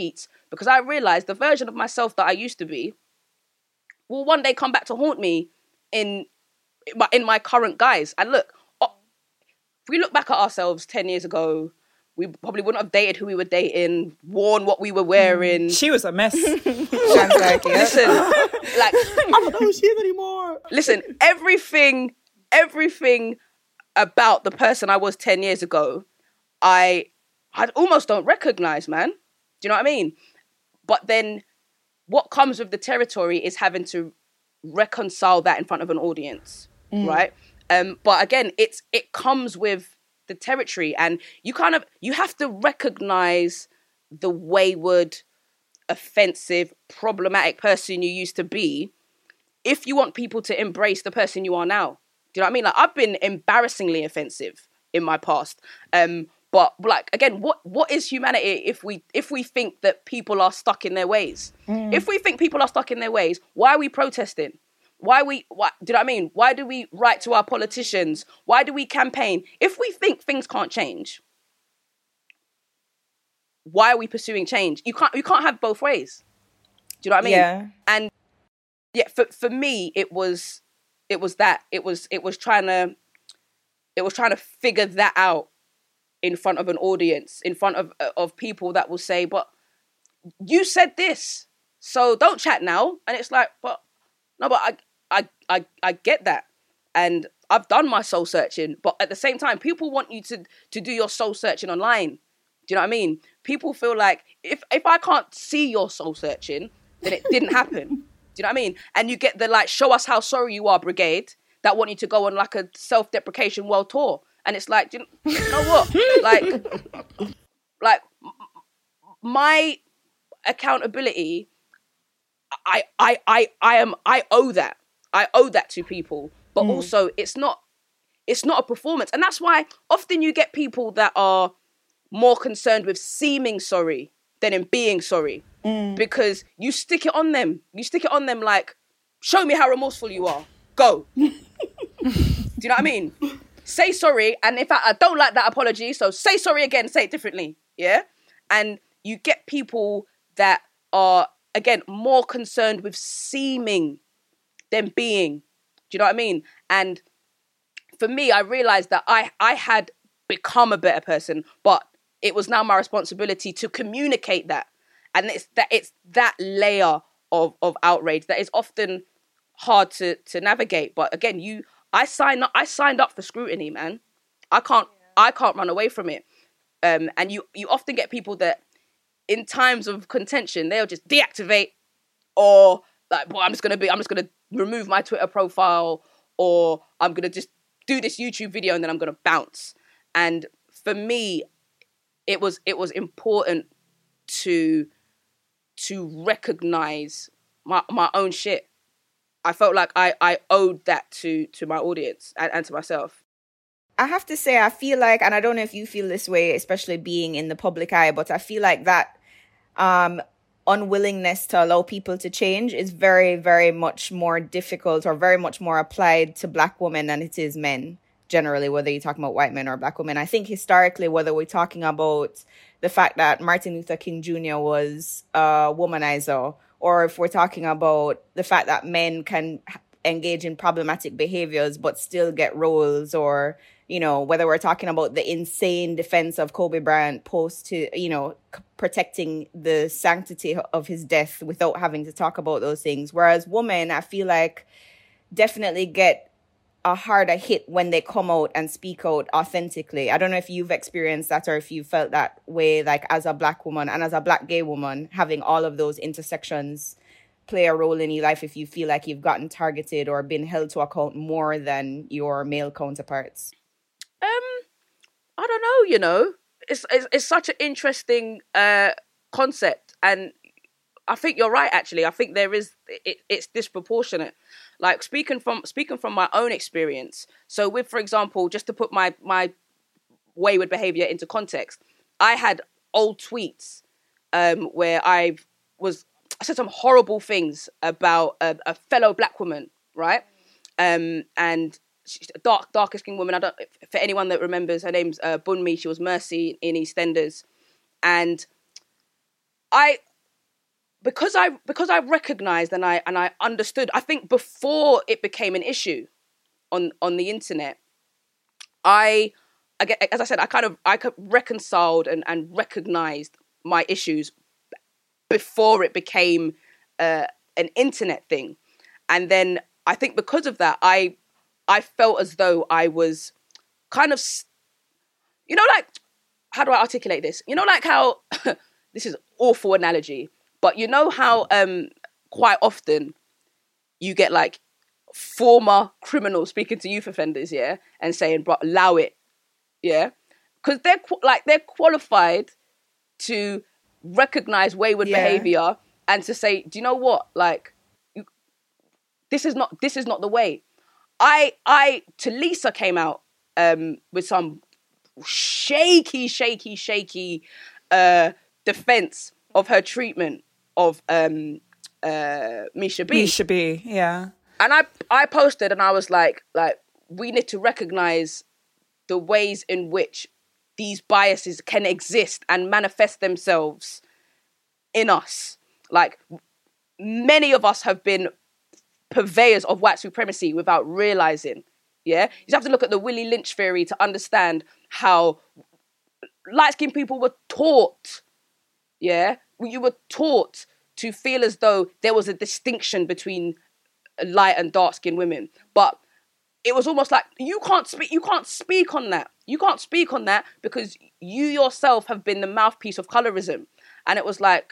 because I realized the version of myself that I used to be will one day come back to haunt me in my, in my current guise. And look, if we look back at ourselves ten years ago, we probably wouldn't have dated who we were dating, worn what we were wearing. She was a mess. Sounds like it. Listen, like, I don't know who she is anymore. listen, everything, everything about the person I was ten years ago, I, I almost don't recognize, man. Do you know what I mean? But then what comes with the territory is having to reconcile that in front of an audience, mm. right? Um, but again, it's it comes with the territory, and you kind of you have to recognize the wayward, offensive, problematic person you used to be if you want people to embrace the person you are now. Do you know what I mean? Like, I've been embarrassingly offensive in my past. Um, but like, again, what what is humanity if we if we think that people are stuck in their ways? Mm. If we think people are stuck in their ways, why are we protesting? Why we why do you know what I mean? Why do we write to our politicians? Why do we campaign? If we think things can't change, why are we pursuing change? You can't you can't have both ways. Do you know what I mean? Yeah. And yeah, for for me it was it was that. It was it was trying to it was trying to figure that out in front of an audience, in front of of people that will say, but you said this, so don't chat now. And it's like, but no, but I I I, I get that. And I've done my soul searching, but at the same time, people want you to to do your soul searching online. Do you know what I mean? People feel like if if I can't see your soul searching, then it didn't happen. Do you know what I mean? And you get the like, show us how sorry you are brigade that want you to go on like a self-deprecation world tour. And it's like, do you, you know what? like, like my accountability, I, I, I, I am, I owe that. I owe that to people. But mm. also, it's not, it's not a performance, and that's why often you get people that are more concerned with seeming sorry than in being sorry, mm. because you stick it on them. You stick it on them like, show me how remorseful you are. Go. Do you know what I mean? Say sorry, and in fact, I don't like that apology, so say sorry again, say it differently, yeah? And you get people that are, again, more concerned with seeming than being. Do you know what I mean? And for me, I realised that I, I had become a better person, but it was now my responsibility to communicate that. And it's that it's that layer of, of outrage that is often hard to, to navigate. But again, you... I signed up. I signed up for scrutiny, man. I can't. Yeah. I can't run away from it. Um, and you, you often get people that, in times of contention, they'll just deactivate, or like, well, I'm just gonna be. I'm just gonna remove my Twitter profile, or I'm gonna just do this YouTube video and then I'm gonna bounce. And for me, it was it was important to to recognize my my own shit. I felt like I, I owed that to, to my audience and, and to myself. I have to say, I feel like, and I don't know if you feel this way, especially being in the public eye, but I feel like that um, unwillingness to allow people to change is very, very much more difficult or very much more applied to Black women than it is men, generally, whether you're talking about white men or Black women. I think historically, whether we're talking about the fact that Martin Luther King Junior was a womanizer, or if we're talking about the fact that men can engage in problematic behaviors but still get roles, or, you know, whether we're talking about the insane defense of Kobe Bryant post to, you know, c- protecting the sanctity of his death without having to talk about those things. Whereas women, I feel like, definitely get a harder hit when they come out and speak out authentically. I don't know if you've experienced that or if you felt that way, like as a Black woman and as a Black gay woman, having all of those intersections play a role in your life, if you feel like you've gotten targeted or been held to account more than your male counterparts. Um, I don't know, you know, it's it's, it's such an interesting uh, concept, and I think you're right. Actually, I think there is it, it's disproportionate. Like speaking from speaking from my own experience. So, with, for example, just to put my my wayward behavior into context, I had old tweets um, where I was I said some horrible things about a, a fellow Black woman, right? Um, and she's a dark, darker skinned woman. I don't. For anyone that remembers, her name's uh, Bunmi. She was Mercy in EastEnders, and I. because I because I recognized and I and I understood, I think before it became an issue on on the internet, I, I get, as I said, I kind of I reconciled and, and recognized my issues before it became uh, an internet thing. And then I think because of that, I I felt as though I was kind of, you know, like, how do I articulate this? You know, like how, this is awful analogy, but you know how um, quite often you get like former criminals speaking to youth offenders, yeah, and saying, bro, allow it, yeah? Because they're like, they're qualified to recognize wayward Yeah. behavior and to say, do you know what? Like, you, this is not, this is not the way. I, I, Talisa came out um, with some shaky, shaky, shaky uh, defense of her treatment of um, uh, Misha B. Misha B, yeah. And I, I posted and I was like, like, we need to recognize the ways in which these biases can exist and manifest themselves in us. Like, many of us have been purveyors of white supremacy without realizing. Yeah, you just have to look at the Willie Lynch theory to understand how light-skinned people were taught. Yeah, you were taught to feel as though there was a distinction between light and dark-skinned women, but it was almost like you can't speak. You can't speak on that. You can't speak on that because you yourself have been the mouthpiece of colorism, and it was like,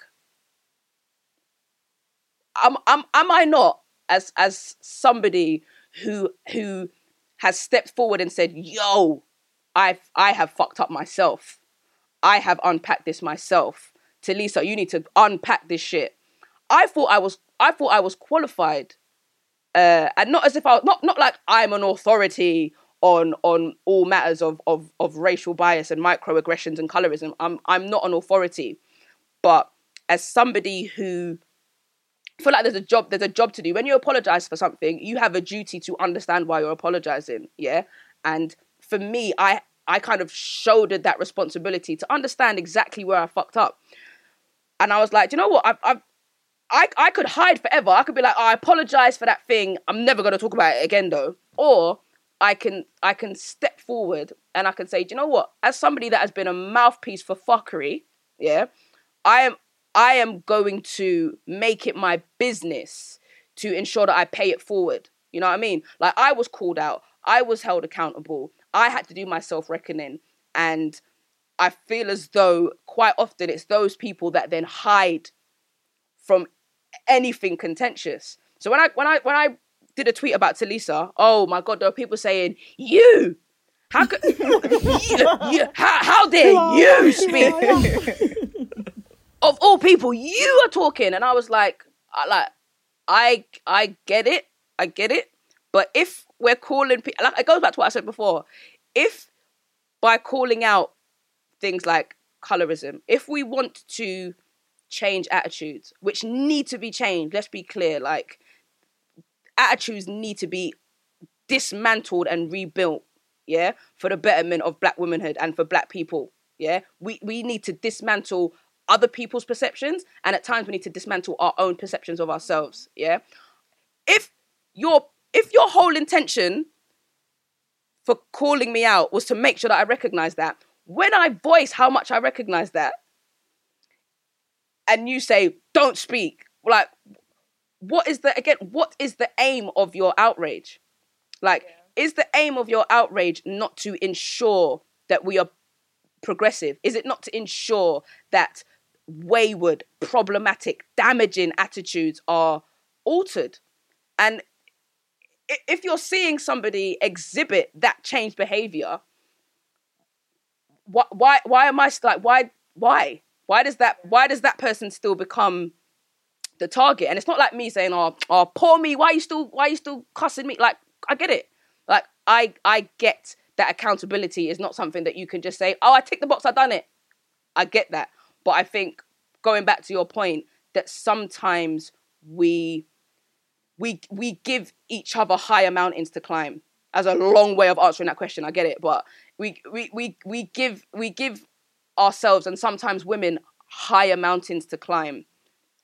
am am am I not as as somebody who who has stepped forward and said, yo, I've, I have fucked up myself. I have unpacked this myself. Talisa, you need to unpack this shit. I thought I was, I thought I was qualified. Uh, and not as if I was, not, not like I'm an authority on, on all matters of, of, of racial bias and microaggressions and colorism. I'm, I'm not an authority, but as somebody who, I feel like there's a job, there's a job to do. When you apologize for something, you have a duty to understand why you're apologizing. Yeah. And for me, I, I kind of shouldered that responsibility to understand exactly where I fucked up. And I was like, do you know what? I've, I've, I, I could hide forever. I could be like, oh, I apologize for that thing. I'm never going to talk about it again though. Or I can, I can step forward and I can say, do you know what? As somebody that has been a mouthpiece for fuckery, yeah, I am, I am going to make it my business to ensure that I pay it forward. You know what I mean? Like, I was called out. I was held accountable. I had to do my self-reckoning. And I feel as though quite often it's those people that then hide from anything contentious. So when I when I when I did a tweet about Talisa, oh my God, there were people saying, you, how could, you, you, how, how dare you speak? Of all people, you are talking. And I was like, I like, I I get it. I get it. But if we're calling people, like, it goes back to what I said before. If by calling out things like colorism, if we want to change attitudes, which need to be changed, let's be clear, like, attitudes need to be dismantled and rebuilt, yeah, for the betterment of black womanhood and for black people, yeah. We we need to dismantle other people's perceptions, and at times we need to dismantle our own perceptions of ourselves, yeah. If your if your whole intention for calling me out was to make sure that I recognize that, when I voice how much I recognize that, and you say, don't speak, like, what is the, again, what is the aim of your outrage? Like, yeah. Is the aim of your outrage not to ensure that we are progressive? Is it not to ensure that wayward, problematic, damaging attitudes are altered? And if you're seeing somebody exhibit that changed behavior, why, why, why am I like, why, why, why does that, why does that person still become the target? And it's not like me saying, oh, oh, poor me, why are you still, why are you still cussing me? Like, I get it. Like, I, I get that accountability is not something that you can just say, oh, I ticked the box, I done it. I get that. But I think, going back to your point, that sometimes we, we, we give each other higher mountains to climb. As a long way of answering that question, I get it. But we, we, we, we give, we give ourselves, and sometimes women, higher mountains to climb.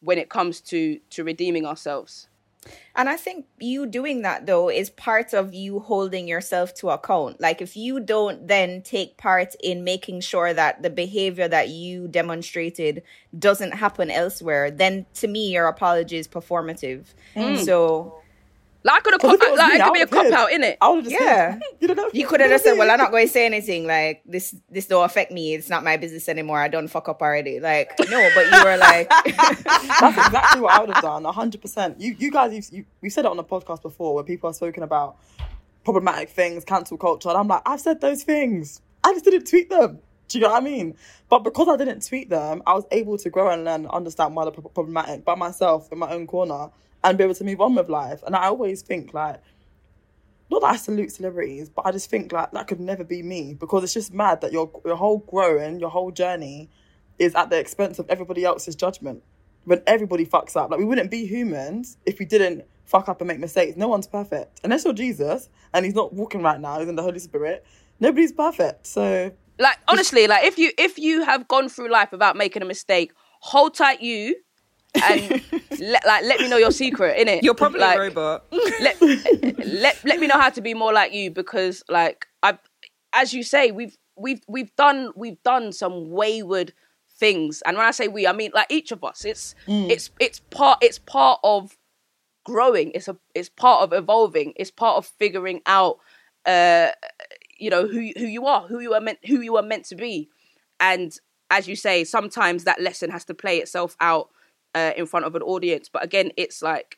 when it comes to to redeeming ourselves. And I think you doing that, though, is part of you holding yourself to account. Like, if you don't then take part in making sure that the behavior that you demonstrated doesn't happen elsewhere, then to me, your apology is performative. Mm. So... Like, I could have, like, like, it could be a cop out, innit? I would have just yeah. said, you don't know. You could have just said, well, I'm not going to say anything. Like, this this don't affect me. It's not my business anymore. I don't fuck up already. Like, no, but you were like... That's exactly what I would have done, one hundred percent. You you guys, you've, you, we've said it on the podcast before where people have spoken about problematic things, cancel culture. And I'm like, I've said those things. I just didn't tweet them. Do you know what I mean? But because I didn't tweet them, I was able to grow and learn and understand why they're problematic by myself in my own corner and be able to move on with life. And I always think, like, not that I salute celebrities, but I just think, like, that could never be me, because it's just mad that your your whole growing, your whole journey is at the expense of everybody else's judgment. When everybody fucks up. Like, we wouldn't be humans if we didn't fuck up and make mistakes. No one's perfect. Unless you're Jesus, and he's not walking right now, he's in the Holy Spirit. Nobody's perfect. So... Like, honestly, like, if you if you have gone through life without making a mistake, hold tight you, and let, like, let me know your secret, innit? You're probably like, a robot. let, let let me know how to be more like you, because, like, I, as you say, we've we've we've done we've done some wayward things, and when I say we, I mean, like, each of us. It's mm. it's it's part it's part of growing. It's a it's part of evolving. It's part of figuring out, uh, you know, who who you are, who you are meant who you are meant to be, and as you say, sometimes that lesson has to play itself out uh, in front of an audience. But again, it's like,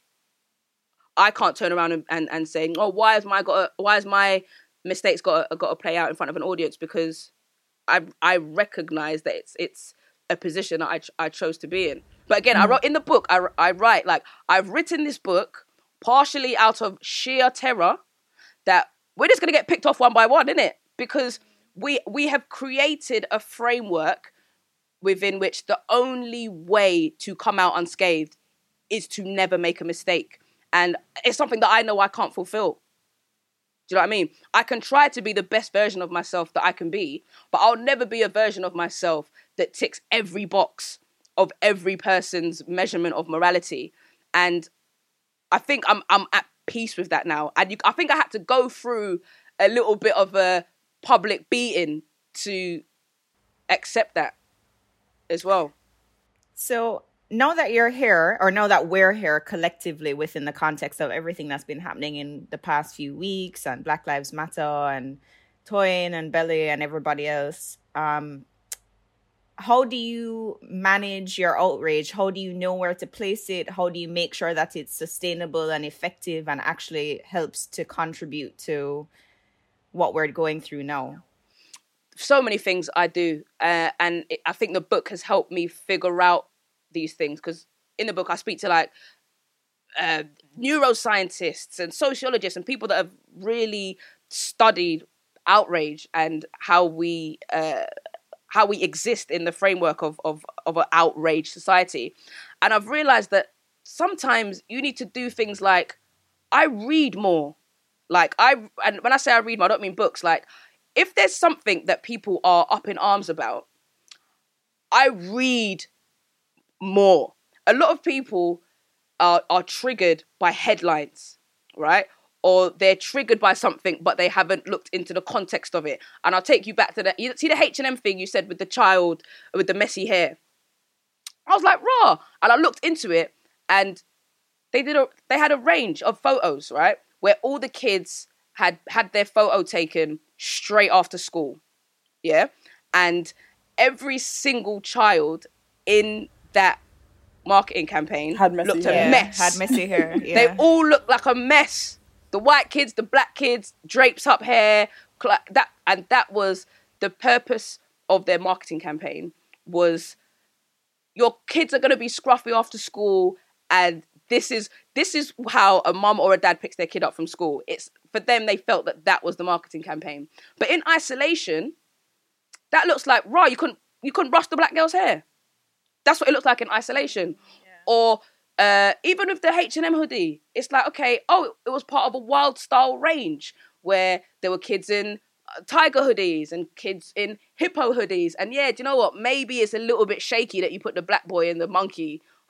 I can't turn around and, and, and say, oh, why has my got a, why has my mistakes got a, got to play out in front of an audience? Because I I recognize that it's it's a position that I I chose to be in. But again, mm. I wrote in the book. I I write like, I've written this book partially out of sheer terror that we're just gonna get picked off one by one, innit? Because we we have created a framework within which the only way to come out unscathed is to never make a mistake. And it's something that I know I can't fulfill. Do you know what I mean? I can try to be the best version of myself that I can be, but I'll never be a version of myself that ticks every box of every person's measurement of morality. And I think I'm I'm at peace with that now. And you, I think I had to go through a little bit of a public beating to accept that as well. So now that you're here, or now that we're here collectively within the context of everything that's been happening in the past few weeks, and Black Lives Matter and Toyin and Belly and everybody else, um, how do you manage your outrage? How do you know where to place it? How do you make sure that it's sustainable and effective and actually helps to contribute to what we're going through now? So many things I do. Uh, and it, I think the book has helped me figure out these things, because in the book I speak to like uh, neuroscientists and sociologists and people that have really studied outrage and how we uh, how we exist in the framework of of of an outraged society. And I've realized that sometimes you need to do things like, I read more. Like I and when I say I read more, I don't mean books. Like, if there's something that people are up in arms about, I read more. A lot of people are, are triggered by headlines, right? Or they're triggered by something, but they haven't looked into the context of it. And I'll take you back to the, you see the H and M thing you said with the child with the messy hair. I was like, raw. And I looked into it, and they did a, they had a range of photos, right? Where all the kids had had their photo taken straight after school. Yeah. And every single child in that marketing campaign had messy looked hair. a mess. Had messy hair. Yeah. They all looked like a mess. The white kids, the black kids, drapes up hair, that, and that was the purpose of their marketing campaign. Was your kids are going to be scruffy after school, and this is this is how a mum or a dad picks their kid up from school. It's for them. They felt that that was the marketing campaign. But in isolation, that looks like, raw, you couldn't you couldn't brush the black girl's hair. That's what it looks like in isolation. Yeah. Or uh, even with the H and M hoodie, it's like, okay, oh, it was part of a wild style range where there were kids in uh, tiger hoodies and kids in hippo hoodies. And yeah, do you know what? Maybe it's a little bit shaky that you put the black boy in the monkey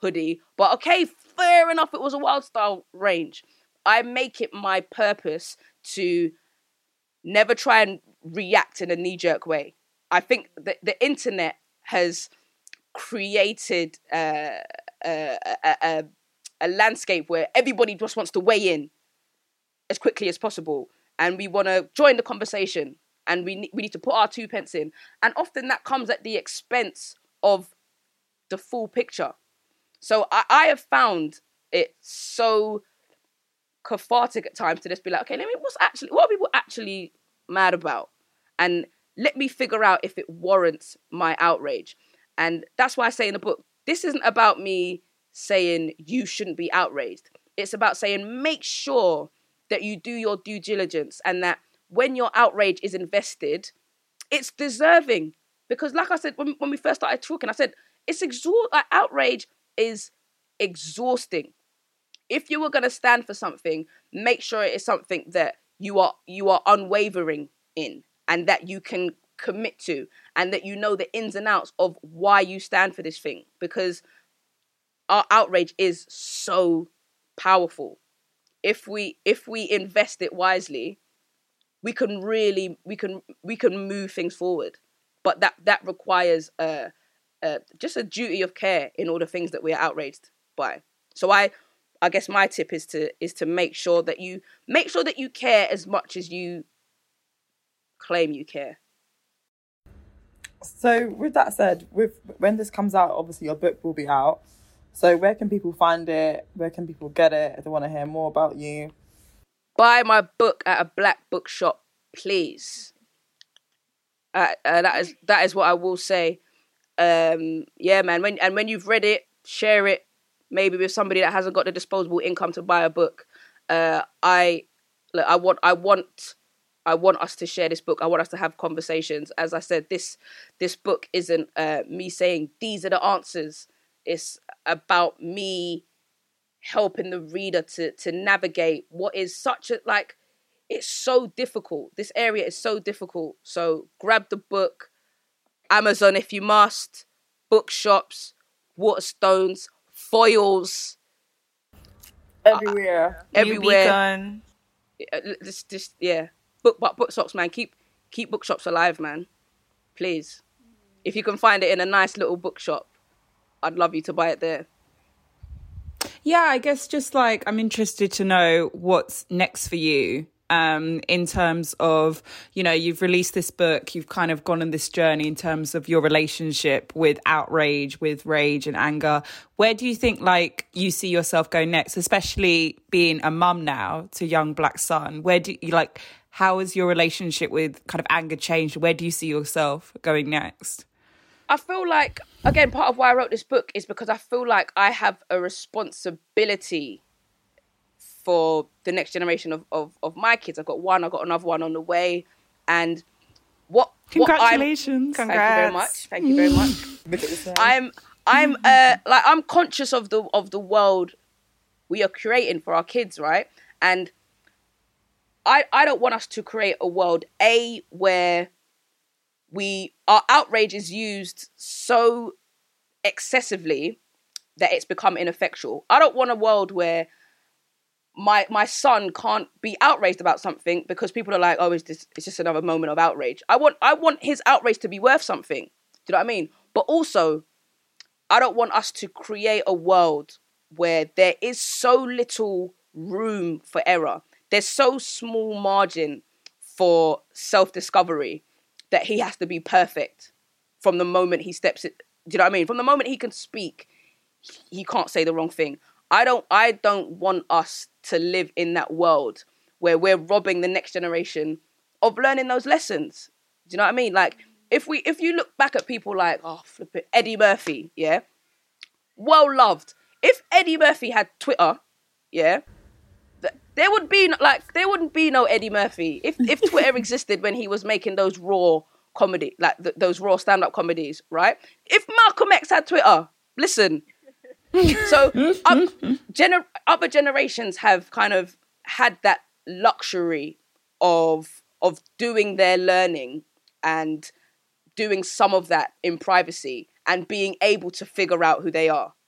hoodie. But okay, fair enough, it was a Wild Style range. I make it my purpose to never try and react in a knee-jerk way. I think that the internet has created uh, a, a, a, a landscape where everybody just wants to weigh in as quickly as possible, and we want to join the conversation, and we ne- we need to put our two pence in, and often that comes at the expense of the full picture. So I, I have found it so cathartic at times to just be like, okay, let me what's actually what are people actually mad about, and let me figure out if it warrants my outrage. And that's why I say in the book, this isn't about me saying you shouldn't be outraged. It's about saying make sure that you do your due diligence, and that when your outrage is invested, it's deserving. Because like I said, when, when we first started talking, I said, it's exhaust like, outrage is exhausting. If you were going to stand for something, make sure it is something that you are you are unwavering in, and that you can commit to, and that you know the ins and outs of why you stand for this thing, because our outrage is so powerful. If we if we invest it wisely, we can really we can we can move things forward. But that that requires uh, uh just a duty of care in all the things that we are outraged by. So I I guess my tip is to is to make sure that you make sure that you care as much as you claim you care. So with that said, with when this comes out, obviously your book will be out. So where can people find it? Where can people get it if they want to hear more about you? Buy my book at a black bookshop, please. Uh, uh, that is that is what I will say. Um, yeah, man. When and when you've read it, share it. Maybe with somebody that hasn't got the disposable income to buy a book. Uh, I, look, I want, I want, I want us to share this book. I want us to have conversations. As I said, this this book isn't uh, me saying these are the answers. It's about me helping the reader to to navigate what is such a like. It's so difficult. This area is so difficult. So grab the book, Amazon if you must, bookshops, Waterstones, foils, everywhere, uh, everywhere. Beacon. Just, just yeah. Book, but bookshops, man. Keep keep bookshops alive, man. Please, if you can find it in a nice little bookshop, I'd love you to buy it there. Yeah, I guess just like I'm interested to know what's next for you. Um, in terms of, you know, you've released this book, you've kind of gone on this journey in terms of your relationship with outrage, with rage and anger. Where do you think, like, you see yourself going next, especially being a mum now to a young black son? Where do you, like, how has your relationship with kind of anger changed? Where do you see yourself going next? I feel like, again, part of why I wrote this book is because I feel like I have a responsibility for the next generation of, of, of my kids. I've got one, I've got another one on the way. And what Congratulations. what I'm, Congrats. Thank you very much. Thank you very much. I'm I'm uh like I'm conscious of the of the world we are creating for our kids, right? And I I don't want us to create a world A where we our outrage is used so excessively that it's become ineffectual. I don't want a world where my my son can't be outraged about something because people are like, oh, it's just, it's just another moment of outrage. I want I want his outrage to be worth something. Do you know what I mean? But also, I don't want us to create a world where there is so little room for error. There's so small margin for self-discovery that he has to be perfect from the moment he steps it. Do you know what I mean? From the moment he can speak, he can't say the wrong thing. I don't I don't want us to live in that world where we're robbing the next generation of learning those lessons. Do you know what I mean? Like, if we if you look back at people like, oh, flip it, Eddie Murphy, yeah? Well loved. If Eddie Murphy had Twitter, yeah, th- there would be, like, there wouldn't be no Eddie Murphy. If if Twitter existed when he was making those raw comedy, like th- those raw stand-up comedies, right? If Malcolm X had Twitter, listen... So up, gener- other generations have kind of had that luxury of of doing their learning and doing some of that in privacy and being able to figure out who they are.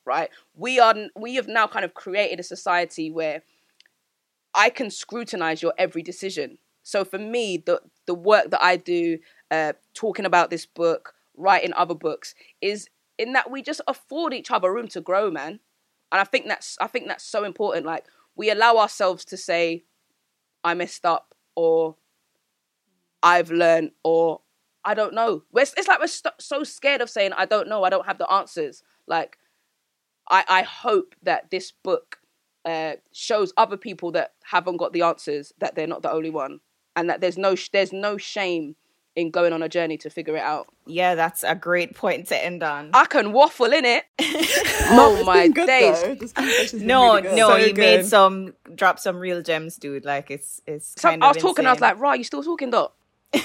right? We are we have now kind of created a society where I can scrutinize your every decision. So for me, the the work that I do, uh, talking about this book, writing other books, is in that we just afford each other room to grow, man. And I think that's I think that's so important. Like, we allow ourselves to say, I messed up, or I've learned, or I don't know. We're, it's like we're st- so scared of saying, I don't know, I don't have the answers. Like, I, I hope that this book uh, shows other people that haven't got the answers that they're not the only one. And that there's no sh- there's no shame in going on a journey to figure it out. Yeah, that's a great point to end on. I can waffle in it. No, Oh my good, days. though. This conversation's been No, really good. no, So you good. made some, drop some real gems, dude. Like, it's it's So kind I of was talking, I was insane. like, right, you still talking, Doc? Do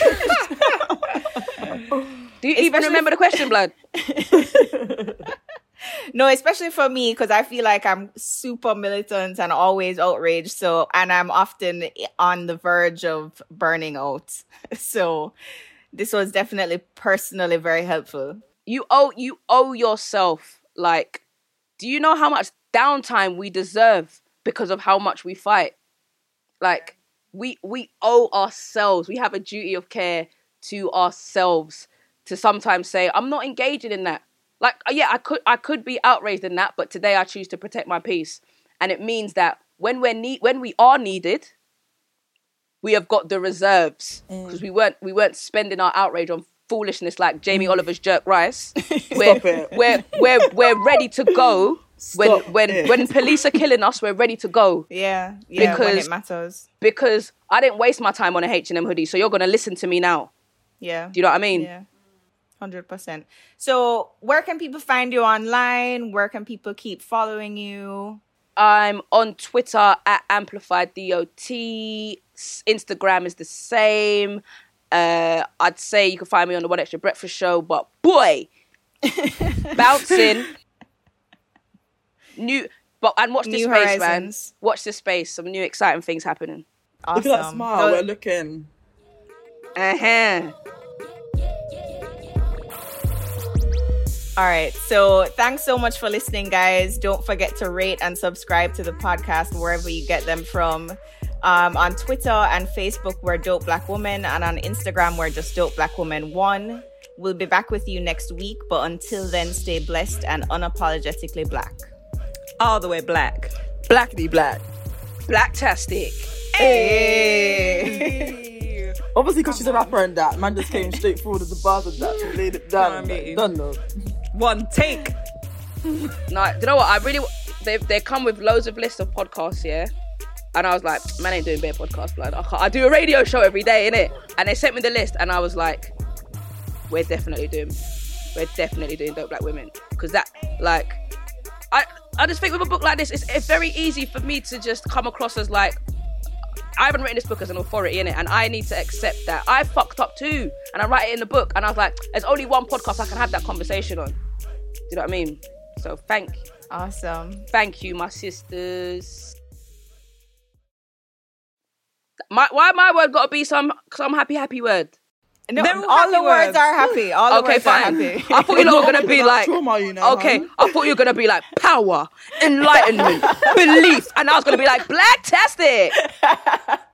you even Especially- remember the question, blood? No, especially for me, because I feel like I'm super militant and always outraged. So, and I'm often on the verge of burning out. So, this was definitely personally very helpful. You owe you owe yourself, like, do you know how much downtime we deserve because of how much we fight? Like, we we owe ourselves. We have a duty of care to ourselves to sometimes say, I'm not engaging in that. Like, yeah, I could I could be outraged in that, but today I choose to protect my peace. And it means that when we're need when we are needed, we have got the reserves, because we weren't we weren't spending our outrage on foolishness like Jamie Oliver's jerk rice. We're, Stop it. we're we're we're ready to go when Stop when it. when police are killing us. We're ready to go Yeah, yeah, when Because- it matters. because I didn't waste my time on a H and M hoodie. So you're gonna listen to me now. Yeah. Do you know what I mean? Yeah. one hundred percent. So, where can people find you online? Where can people keep following you? I'm on Twitter at Amplified D O T. S- Instagram is the same. Uh, I'd say you can find me on the One Extra Breakfast Show, but boy, bouncing. New, but and watch this New space, horizons. man. Watch this space. Some new exciting things happening. Awesome. Look at that smile. So- We're looking. Uh huh. All right. So thanks so much for listening, guys. Don't forget to rate and subscribe to the podcast wherever you get them from. Um, on Twitter and Facebook, we're Dope Black Woman. And on Instagram, we're just Dope Black Woman one. We'll be back with you next week. But until then, stay blessed and unapologetically black. All the way black. Blackity black. Blacktastic. Hey. Obviously, because she's a rapper and that, man just came straight forward with the bars and that. She laid it down. I mean? Done though. One take. No, do you know what? I really they they come with loads of lists of podcasts, yeah. And I was like, man, ain't doing bare podcast, blood. I, can't, I do a radio show every day, innit? And they sent me the list, and I was like, we're definitely doing, we're definitely doing Dope Black Women, because that, like, I I just think with a book like this, it's, it's very easy for me to just come across as like, I haven't written this book as an authority in it, and I need to accept that I fucked up too, and I write it in the book, and I was like, there's only one podcast I can have that conversation on. Do you know what I mean? So thank, Awesome. thank you, my sisters. My why my word gotta be some some happy happy word? No, They're all all happy the words words. are happy. All the Okay, words fine. are happy. I thought you lot were gonna be like, Trauma, you know, okay, hun. I thought you were gonna be like power, enlightenment, belief, and I was gonna be like blacktastic.